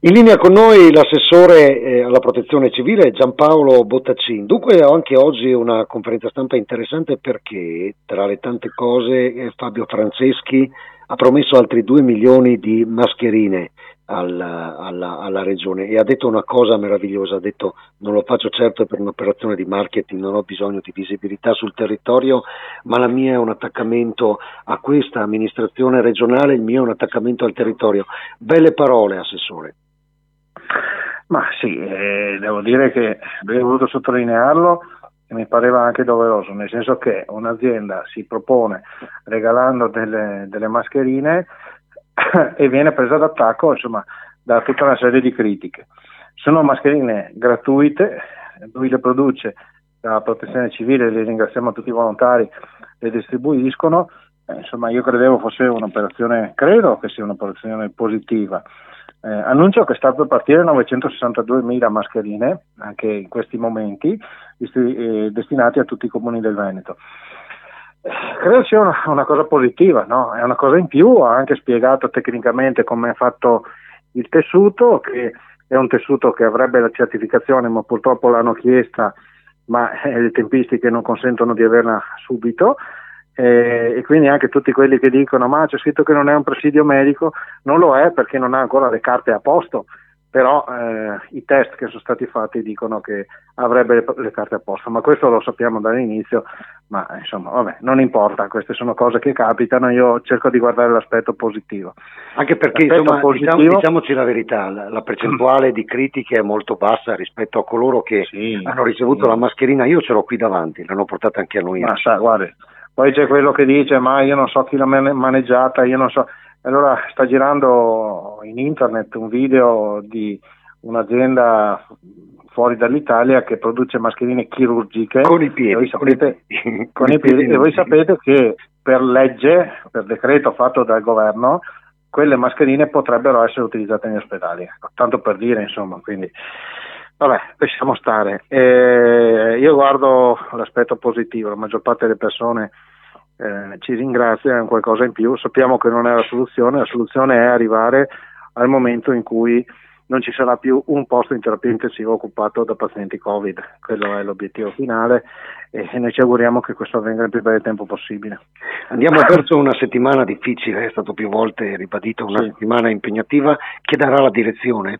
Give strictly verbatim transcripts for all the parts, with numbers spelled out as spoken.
In linea con noi l'assessore eh, alla protezione civile Giampaolo Bottacin. Dunque anche oggi una conferenza stampa interessante perché tra le tante cose eh, Fabio Franceschi ha promesso altri due milioni di mascherine al, alla, alla regione e ha detto una cosa meravigliosa, ha detto: non lo faccio certo per un'operazione di marketing, non ho bisogno di visibilità sul territorio, ma la mia è un attaccamento a questa amministrazione regionale, il mio è un attaccamento al territorio. Belle parole, assessore. Ma sì, eh, devo dire che avrei voluto sottolinearlo e mi pareva anche doveroso, nel senso che un'azienda si propone regalando delle, delle mascherine e viene presa d'attacco, insomma, da tutta una serie di critiche. Sono mascherine gratuite, lui le produce, la protezione civile, li ringraziamo tutti i volontari, le distribuiscono, eh, insomma io credevo fosse un'operazione, credo che sia un'operazione positiva. Eh, annuncio che sta per partire novecentosessantaduemila mascherine anche in questi momenti dist- eh, destinati a tutti i comuni del Veneto. Eh, credo sia una, una cosa positiva, no? È una cosa in più. Ha anche spiegato tecnicamente come è fatto il tessuto, che è un tessuto che avrebbe la certificazione, ma purtroppo l'hanno chiesta, ma eh, le tempistiche non consentono di averla subito. Eh, e quindi anche tutti quelli che dicono ma c'è scritto che non è un presidio medico, non lo è perché non ha ancora le carte a posto, però eh, i test che sono stati fatti dicono che avrebbe le, le carte a posto, ma questo lo sappiamo dall'inizio, ma insomma vabbè, non importa, queste sono cose che capitano, io cerco di guardare l'aspetto positivo. Anche perché insomma, positivo, diciamo, diciamoci la verità, la, la percentuale di critiche è molto bassa rispetto a coloro che sì, hanno ricevuto sì. la mascherina. Io ce l'ho qui davanti, l'hanno portata anche a noi. Ma sa, guardi, poi c'è quello che dice ma io non so chi l'ha maneggiata, io non so. Allora sta girando in internet un video di un'azienda fuori dall'Italia che produce mascherine chirurgiche con i piedi, e voi sapete, con, con i piedi, piedi e voi sapete che per legge, per decreto fatto dal governo, quelle mascherine potrebbero essere utilizzate negli ospedali, tanto per dire, insomma, quindi vabbè, lasciamo stare. Eh, io guardo l'aspetto positivo, la maggior parte delle persone eh, ci ringrazia, è un qualcosa in più, sappiamo che non è la soluzione, la soluzione è arrivare al momento in cui non ci sarà più un posto in terapia intensiva occupato da pazienti Covid, quello è l'obiettivo finale e noi ci auguriamo che questo avvenga nel più breve tempo possibile. Andiamo verso una settimana difficile, è stato più volte ribadito, una sì. settimana impegnativa, che darà la direzione?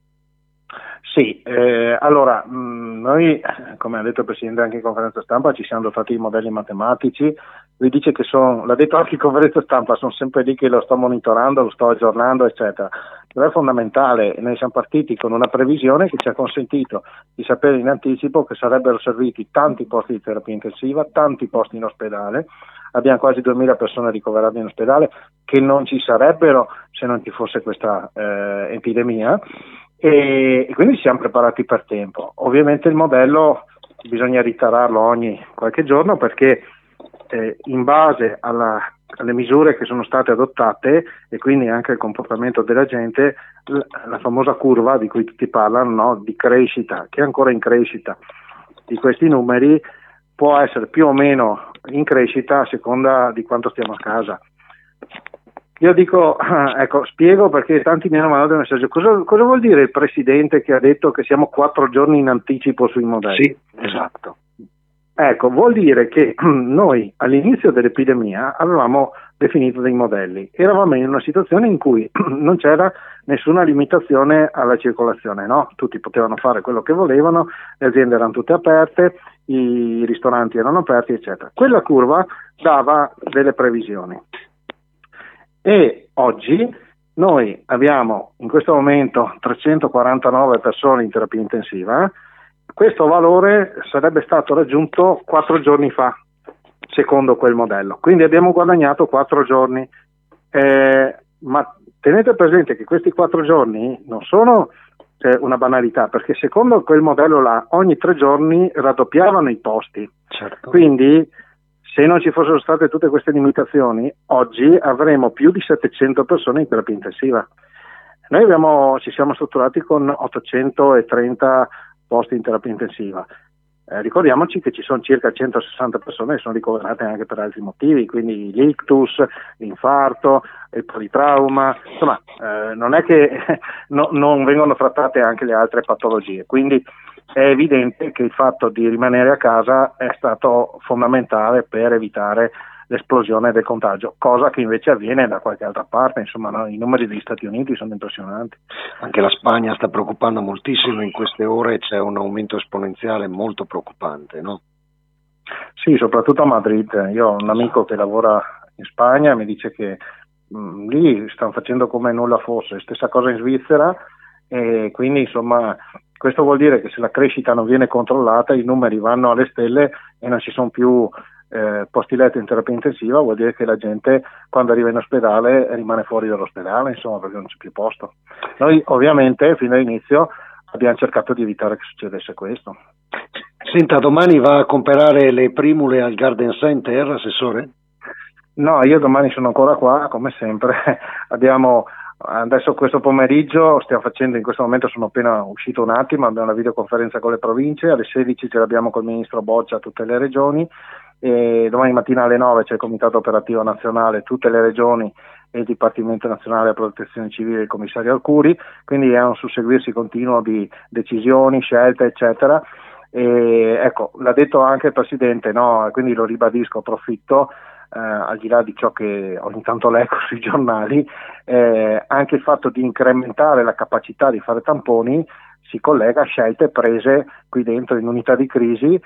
Sì, eh, allora mh, noi, come ha detto il Presidente anche in conferenza stampa, ci siamo dotati di modelli matematici. Lui dice che sono, l'ha detto anche in conferenza stampa, sono sempre lì che lo sto monitorando, lo sto aggiornando, eccetera. Però è fondamentale, noi siamo partiti con una previsione che ci ha consentito di sapere in anticipo che sarebbero serviti tanti posti di terapia intensiva, tanti posti in ospedale. Abbiamo quasi duemila persone ricoverate in ospedale che non ci sarebbero se non ci fosse questa eh, epidemia. E, e quindi ci siamo preparati per tempo. Ovviamente il modello bisogna ritararlo ogni qualche giorno perché eh, in base alla, alle misure che sono state adottate e quindi anche il comportamento della gente, la, la famosa curva di cui tutti parlano, no? Di crescita, che è ancora in crescita di questi numeri, può essere più o meno in crescita a seconda di quanto stiamo a casa. Io dico, ecco, spiego perché tanti mi hanno mandato un messaggio. Cosa, cosa vuol dire il Presidente che ha detto che siamo quattro giorni in anticipo sui modelli? Sì, esatto. Ecco, vuol dire che noi all'inizio dell'epidemia avevamo definito dei modelli. Eravamo in una situazione in cui non c'era nessuna limitazione alla circolazione, no? Tutti potevano fare quello che volevano, le aziende erano tutte aperte, i ristoranti erano aperti, eccetera. Quella curva dava delle previsioni. E oggi noi abbiamo in questo momento trecentoquarantanove persone in terapia intensiva. Questo valore sarebbe stato raggiunto quattro giorni fa, secondo quel modello. Quindi abbiamo guadagnato quattro giorni. Eh, ma tenete presente che questi quattro giorni non sono eh, una banalità, perché secondo quel modello là ogni tre giorni raddoppiavano i posti. Certo. Quindi se non ci fossero state tutte queste limitazioni, oggi avremo più di settecento persone in terapia intensiva. Noi abbiamo, ci siamo strutturati con ottocentotrenta posti in terapia intensiva. Eh, ricordiamoci che ci sono circa centosessanta persone che sono ricoverate anche per altri motivi, quindi l'ictus, l'infarto, il politrauma, insomma eh, non è che no, non vengono trattate anche le altre patologie, quindi è evidente che il fatto di rimanere a casa è stato fondamentale per evitare l'esplosione del contagio, cosa che invece avviene da qualche altra parte, insomma no? I numeri degli Stati Uniti sono impressionanti. Anche la Spagna sta preoccupando moltissimo in queste ore, c'è un aumento esponenziale molto preoccupante, no? Sì, soprattutto a Madrid. Io ho un amico che lavora in Spagna e mi dice che mh, lì stanno facendo come nulla fosse, stessa cosa in Svizzera, e quindi insomma questo vuol dire che se la crescita non viene controllata i numeri vanno alle stelle e non ci sono più Eh, posti letto in terapia intensiva, vuol dire che la gente quando arriva in ospedale rimane fuori dall'ospedale, insomma, perché non c'è più posto. Noi ovviamente fin dall'inizio abbiamo cercato di evitare che succedesse questo. Senta, domani va a comprare le primule al Garden Center, assessore? No, io domani sono ancora qua, come sempre. Abbiamo adesso questo pomeriggio, stiamo facendo, in questo momento sono appena uscito un attimo, abbiamo una videoconferenza con le province, alle sedici ce l'abbiamo col ministro Boccia a tutte le regioni, e domani mattina alle nove c'è il comitato operativo nazionale, tutte le regioni e il Dipartimento Nazionale della Protezione Civile e il commissario Arcuri, quindi è un susseguirsi continuo di decisioni, scelte, eccetera. E ecco, l'ha detto anche il Presidente, no? Quindi lo ribadisco, approfitto, eh, al di là di ciò che ogni tanto leggo sui giornali, eh, anche il fatto di incrementare la capacità di fare tamponi si collega a scelte prese qui dentro in unità di crisi,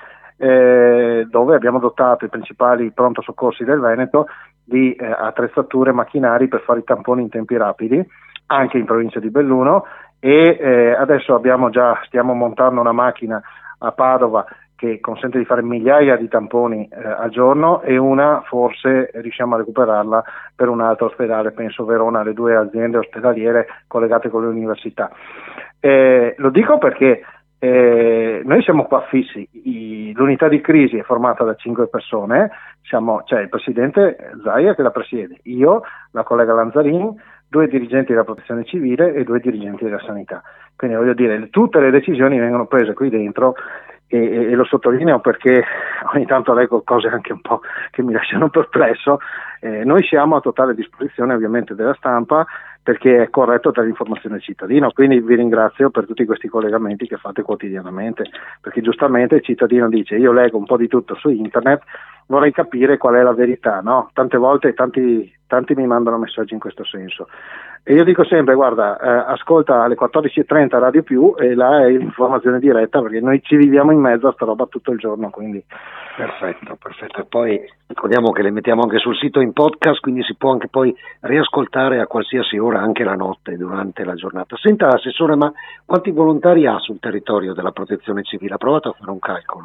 Eh, dove abbiamo dotato i principali pronto soccorsi del Veneto di eh, attrezzature, macchinari per fare i tamponi in tempi rapidi, anche in provincia di Belluno, e eh, adesso abbiamo già, stiamo montando una macchina a Padova che consente di fare migliaia di tamponi eh, al giorno, e una forse riusciamo a recuperarla per un altro ospedale, penso Verona, le due aziende ospedaliere collegate con le università. Eh, lo dico perché Eh, noi siamo qua fissi, I, l'unità di crisi è formata da cinque persone, siamo, c'è il presidente Zaia che la presiede, io, la collega Lanzarin, due dirigenti della protezione civile e due dirigenti della sanità. Quindi voglio dire, tutte le decisioni vengono prese qui dentro, e, e, e lo sottolineo perché ogni tanto leggo cose anche un po' che mi lasciano perplesso. Eh, noi siamo a totale disposizione ovviamente della stampa, perché è corretto dare informazione al cittadino, quindi vi ringrazio per tutti questi collegamenti che fate quotidianamente, perché giustamente il cittadino dice: io leggo un po' di tutto su internet, vorrei capire qual è la verità, no? Tante volte tanti, tanti mi mandano messaggi in questo senso, e io dico sempre: guarda, eh, ascolta alle quattordici e trenta Radio Più, e là è l'informazione diretta, perché noi ci viviamo in mezzo a sta roba tutto il giorno, quindi perfetto, perfetto. E poi ricordiamo che le mettiamo anche sul sito in podcast, quindi si può anche poi riascoltare a qualsiasi ora, anche la notte, durante la giornata. Senta, assessore, ma quanti volontari ha sul territorio della protezione civile? Ha provato a fare un calcolo?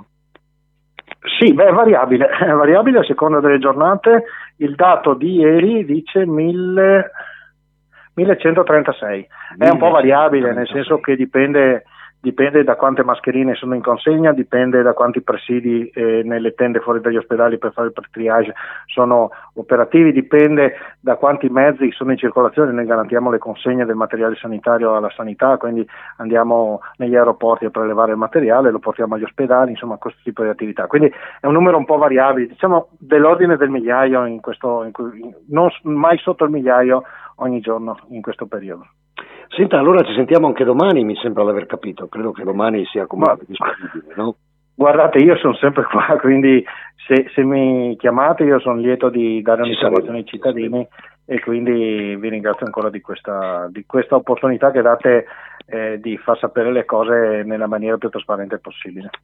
Sì, beh, è variabile, è variabile a seconda delle giornate. Il dato di ieri dice mille, millecentotrentasei, è un po' variabile, nel senso che dipende dipende da quante mascherine sono in consegna, dipende da quanti presidi eh, nelle tende fuori dagli ospedali per fare il triage sono operativi, dipende da quanti mezzi sono in circolazione. Noi garantiamo le consegne del materiale sanitario alla sanità, quindi andiamo negli aeroporti a prelevare il materiale, lo portiamo agli ospedali, insomma questo tipo di attività, quindi è un numero un po' variabile, diciamo dell'ordine del migliaio, in questo, in, in, non mai sotto il migliaio ogni giorno in questo periodo. Senta, allora ci sentiamo anche domani, mi sembra di aver capito, credo che domani sia comunque disponibile, no? Guardate, io sono sempre qua, quindi se, se mi chiamate io sono lieto di dare un'informazione ai cittadini, e quindi vi ringrazio ancora di questa, di questa opportunità che date eh, di far sapere le cose nella maniera più trasparente possibile.